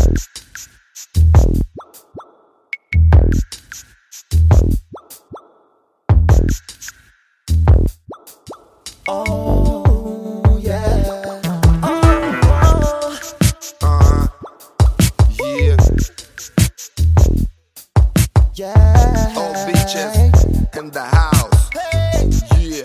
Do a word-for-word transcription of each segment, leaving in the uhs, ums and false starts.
Oh, yeah. Oh, oh. Uh, yeah. Yeah. All bitches in the house. Yeah.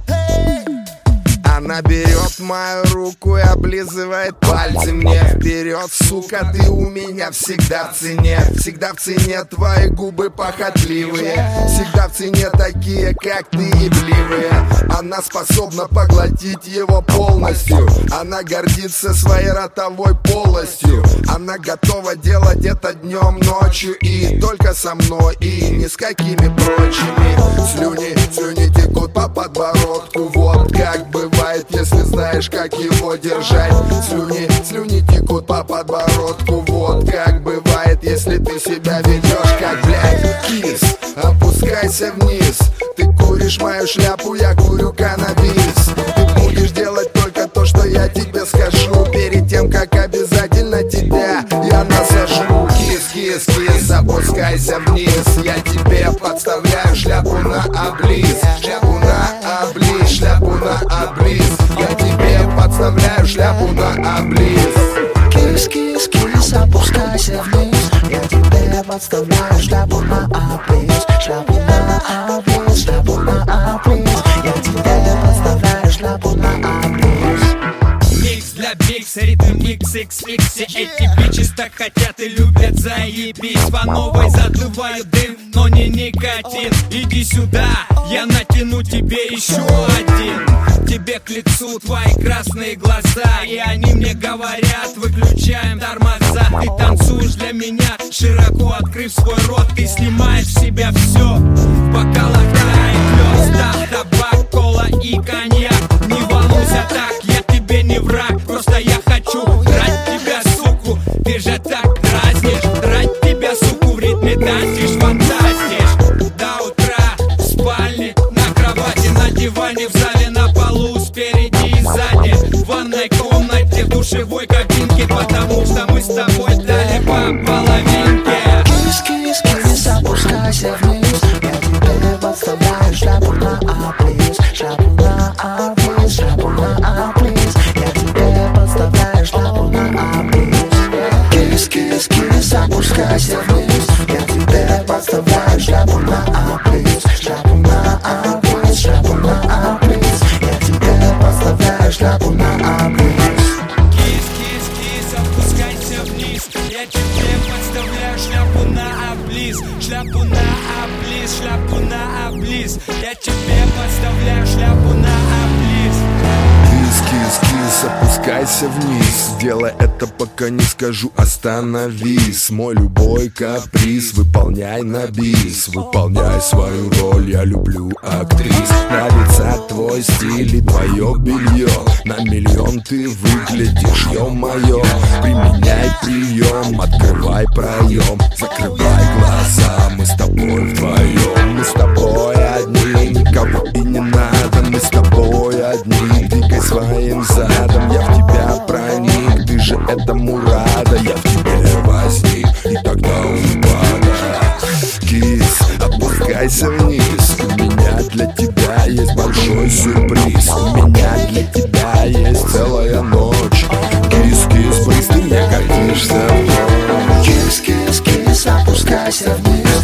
Она берет мою руку и облизывает пальцы мне вперед. Сука, ты у меня всегда в цене. Всегда в цене твои губы похотливые. Всегда в цене такие, как ты, ебливые. Она способна поглотить его полностью. Она гордится своей ротовой полостью. Она готова делать это днем, ночью. И только со мной, и ни с какими прочими. Слюни, слюни текут по подбородку. Вот как бывает, если знаешь, как его держать. Слюни, слюни текут по подбородку. Вот как бывает, если ты себя ведешь как, блядь, кис. Опускайся вниз. Ты куришь мою шляпу, я курю каннабис. Ты будешь делать только то, что я тебе скажу, перед тем, как обязательно тебя я насажу. Кис, кис, кис, опускайся вниз. Я тебе подставляю шляпу на облиз. Шляпу на облиз, шляпу на облиз. Я тебе подставляю шляпу на облиз. Кис, кис, кис, опускайся вниз. Я тебе подставляю шляпу на облиз. Шляпу на облиз, шляпу на облиз. Я тебе подставляю шляпу на облиз. Микс для бикса, ритм микс икс икс. Эти бичи так хотят и любят заебись. По новой затрываю дым, но не никотин. Иди сюда, я натяну тебе еще один. Тебе к лицу твои красные глаза, и они мне говорят: выключаем тормоза. Ты танцуешь для меня, широко открыв свой рот. Ты снимаешь с себя все, в бокалах тает лед. Да, табак, кола и коньяк. Не волнуйся так, я тебе не враг. Просто я хочу драть тебя, суку. Ты же так дразнишь. Драть тебя, суку, в ритме танцишь, фантастишь. До утра в спальне, на кровати, на диване, в зале, на полу, спереди и сзади, в ванной комнате, в душевой кабинке. Потому что мы с тобой дали по половинке. Кис, кис, кис, опускайся вниз. Я тебе подставляю шляпу на облиз. Шляпу на облиз, шляпу на облиз. Я тебе подставляю шляпу на облиз. Кис, кис, кис, опускайся вниз. Я тебе подставляю шляпу на облиз. Шляпу на облиз, шляпу на облиз. Я тебе подставляю шляпу на облиз. Кис, кис, кис, опускайся вниз. Я тебе подставляю шляпу на облиз. Шляпу на облиз, шляпу на облиз. Я тебе подставляю шляпу на облиз. Кис, кис, кис, опускайся вниз. Делай это, пока не скажу остановись. Мой любой каприз выполняй на бис. Выполняй свою роль, я люблю актрис. Нравится твой стиль и твое белье. На миллион ты выглядишь, ё-моё. Применяй прием, открывай проем. Закрывай глаза, мы с тобой вдвоем. Мы с тобой одни, никого и не надо. Мы с тобой одни, двигай своим задом. Я в тебя проник, ты же этому рада. Я в тебе возник, и тогда упада. Кис, опускайся вниз. У меня для тебя есть большой сюрприз. У меня для тебя есть целая ночь. Кис, кис, быстро ты мне гордишься. Кис, кис, кис, опускайся вниз.